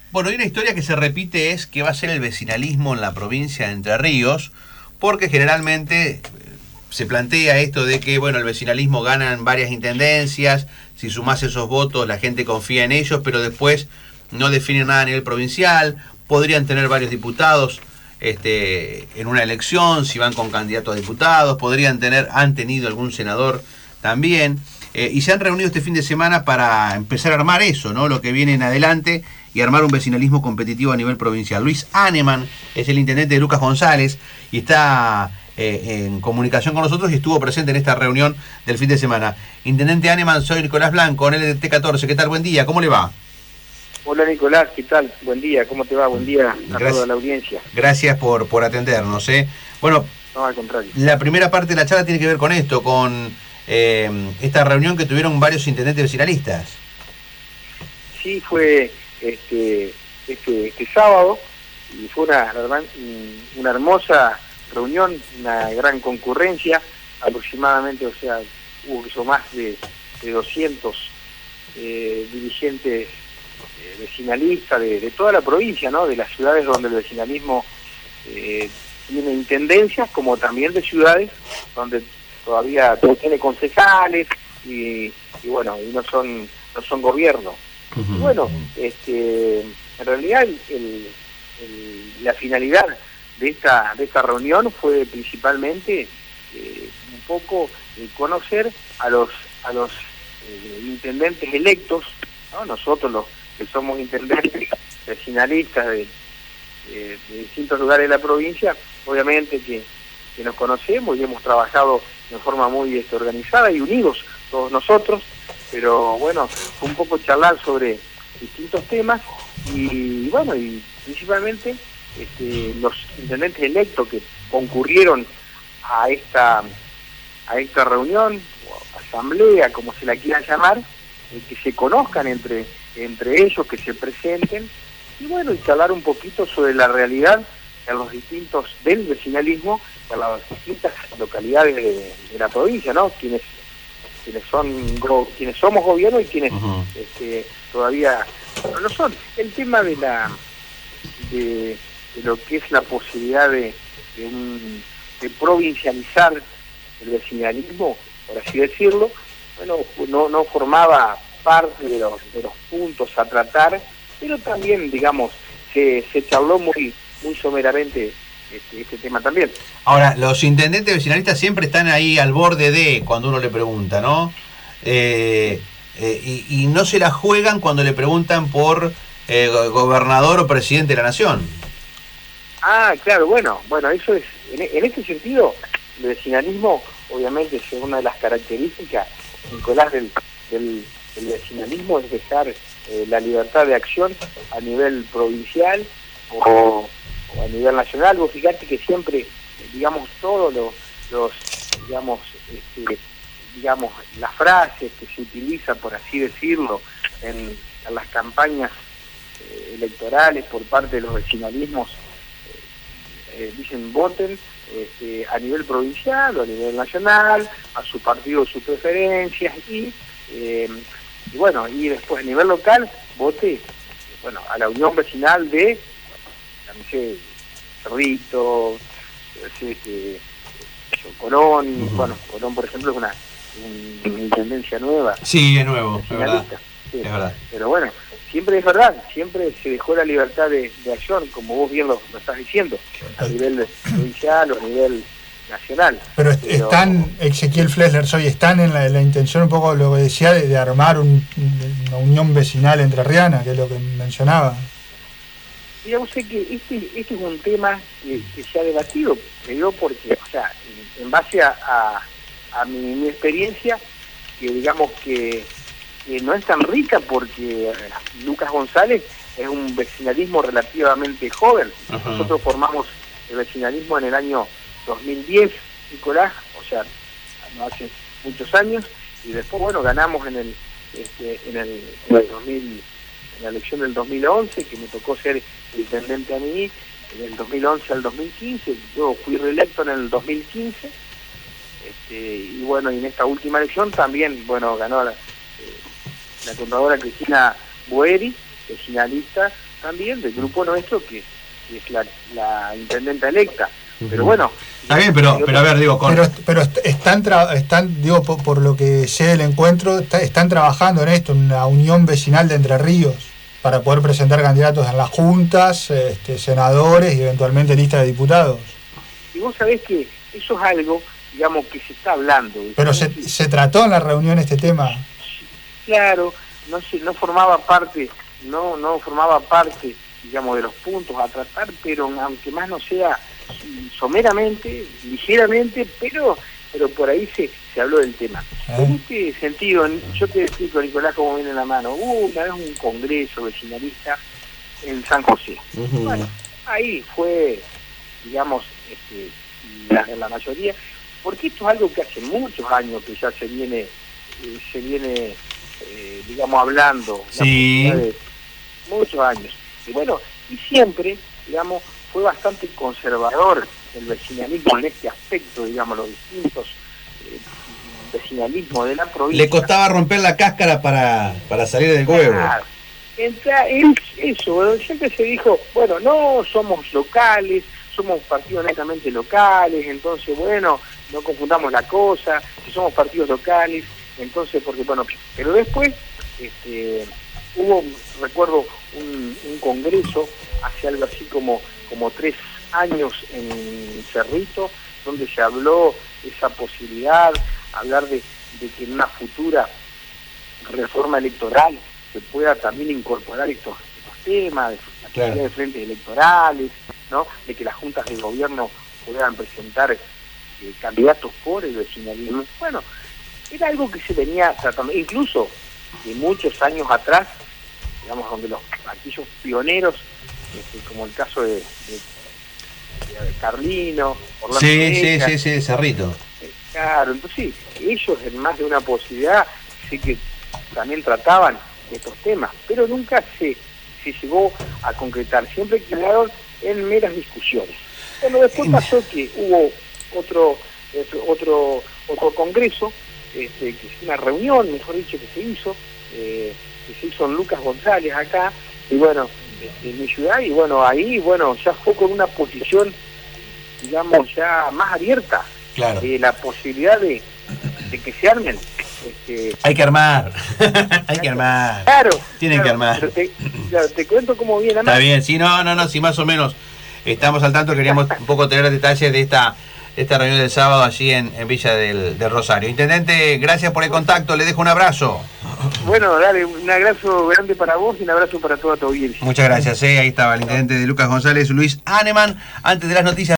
Bueno, hay una historia que se repite, es que va a ser el vecinalismo en la provincia de Entre Ríos, porque generalmente se plantea esto de que, bueno, el vecinalismo gana en varias intendencias, si sumás esos votos la gente confía en ellos, pero después no definen nada a nivel provincial, podrían tener varios diputados en una elección, si van con candidatos a diputados, han tenido algún senador también, y se han reunido este fin de semana para empezar a armar eso, ¿no? Lo que viene en adelante y armar un vecinalismo competitivo a nivel provincial. Luis Hahnemann es el intendente de Lucas González y está en comunicación con nosotros y estuvo presente en esta reunión del fin de semana. Intendente Hahnemann, soy Nicolás Blanco, en LDT14. ¿Qué tal? Buen día, ¿cómo le va? Hola Nicolás, ¿qué tal? Buen día, ¿cómo te va? Buen día a toda la audiencia. Gracias por atendernos. Bueno, no, al contrario. La primera parte de la charla tiene que ver con esto, con esta reunión que tuvieron varios intendentes vecinalistas. Sí, fue este sábado y fue una hermosa reunión, una gran concurrencia, aproximadamente, o sea, hubo más de 200 dirigentes vecinalistas de toda la provincia, ¿no? De las ciudades donde el vecinalismo tiene intendencias, como también de ciudades donde todavía tiene concejales y bueno, y no son gobierno. Y bueno, en realidad la finalidad de esta reunión fue principalmente un poco conocer a los intendentes electos, ¿no? Nosotros los que somos intendentes vecinalistas de distintos lugares de la provincia, obviamente que nos conocemos y hemos trabajado de forma muy organizada y unidos todos nosotros, pero bueno, fue un poco charlar sobre distintos temas y bueno, y principalmente los intendentes electos que concurrieron a esta reunión, o asamblea, como se la quiera llamar, que se conozcan entre ellos, que se presenten, y bueno, y charlar un poquito sobre la realidad del vecinalismo en las distintas localidades de la provincia, ¿no? Quienes somos gobierno y quienes todavía no lo son. El tema de lo que es la posibilidad de provincializar el vecinalismo, por así decirlo, bueno, no formaba parte de los puntos a tratar, pero también, digamos, se charló muy someramente este tema también. Ahora, los intendentes vecinalistas siempre están ahí al borde de cuando uno le pregunta, ¿no? Y no se la juegan cuando le preguntan por gobernador o presidente de la nación. Ah, claro, bueno, eso es, en este sentido, el vecinalismo, obviamente, es una de las características, Nicolás, del vecinalismo, es dejar la libertad de acción a nivel provincial o a nivel nacional. Vos fíjate que siempre, digamos, todos digamos, las frases que se utilizan, por así decirlo, en las campañas electorales por parte de los vecinalismos, dicen voten a nivel provincial o a nivel nacional, a su partido, sus preferencias, y bueno, y después a nivel local vote, bueno, a la unión vecinal de, no sé, Cerrito, Colón. Bueno, Colón, por ejemplo, es una intendencia nueva. Sí, es nuevo, es verdad. Sí. Es verdad. Pero bueno, siempre es verdad, siempre se dejó la libertad de acción, como vos bien lo estás diciendo, a nivel provincial o a nivel nacional. Pero están, Ezequiel Flesler, están en la intención, un poco lo que decía, de armar una unión vecinal entrerriana, que es lo que mencionaba. Mira, vos sé que este es un tema que se ha debatido, te digo porque, o sea, en base a mi experiencia, que digamos que no es tan rica, porque Lucas González es un vecinalismo relativamente joven. Ajá. Nosotros formamos el vecinalismo en el año 2010, Nicolás, o sea, no hace muchos años, y después, bueno, ganamos en la elección del 2011, que me tocó ser intendente a mí, del 2011 al 2015, yo fui reelecto en el 2015, y bueno, y en esta última elección también, bueno, ganó la contadora Cristina Boeri, vecinalista, también del grupo nuestro, que es la intendenta electa. Pero bueno. Está bien, pero a ver, digo, pero están digo, por lo que sé del encuentro, están trabajando en esto, en una unión vecinal de Entre Ríos, para poder presentar candidatos en las juntas, senadores y eventualmente lista de diputados. Y vos sabés que eso es algo, digamos, que se está hablando. Pero se trató en la reunión este tema. Claro, no formaba parte, no formaba parte, digamos, de los puntos a tratar, pero aunque más no sea someramente, ligeramente, pero por ahí se habló del tema. En este sentido, yo te explico, Nicolás, cómo viene la mano. Hubo una vez un congreso vecinalista en San José. Bueno, ahí fue, digamos, la mayoría, porque esto es algo que hace muchos años que ya se viene digamos, hablando. Sí. Muchos años. Y bueno, y siempre, digamos, fue bastante conservador el vecinalismo en este aspecto, digamos, los distintos vecinalismos de la provincia. Le costaba romper la cáscara para salir del huevo. Eso, siempre se dijo, bueno, no somos locales, somos partidos netamente locales, entonces, bueno, no confundamos la cosa, si somos partidos locales, entonces, porque, bueno, pero después hubo, recuerdo, un congreso hace algo así como 3 años en Cerrito, donde se habló esa posibilidad, hablar de que en una futura reforma electoral se pueda también incorporar estos temas, de la posibilidad de frentes electorales, ¿no? De que las juntas de gobierno puedan presentar candidatos por el vecinalismo. Bueno, era algo que se venía tratando, incluso de muchos años atrás, digamos, donde aquellos pioneros, como el caso de Carlino, Orlando sí, Cerrito. Claro, entonces ellos en más de una posibilidad sí que también trataban estos temas, pero nunca se llegó a concretar, siempre quedaron en meras discusiones. Bueno, después pasó que hubo otro congreso, que es una reunión, mejor dicho, que se hizo en Lucas González acá, y bueno, en mi ciudad, y bueno, ahí, bueno, ya fue con una posición, digamos, ya más abierta, la posibilidad de que se armen. Hay que armar, hay que armar. Claro. Tienen que armar. Te cuento cómo viene. Está bien, sí, no, sí, más o menos estamos al tanto, queríamos un poco tener detalles de esta reunión del sábado allí en Villa del Rosario. Intendente, gracias por el contacto, le dejo un abrazo. Bueno, dale, un abrazo grande para vos y un abrazo para toda tu audiencia. Muchas gracias, ahí estaba el intendente de Lucas González, Luis Hahnemann, antes de las noticias.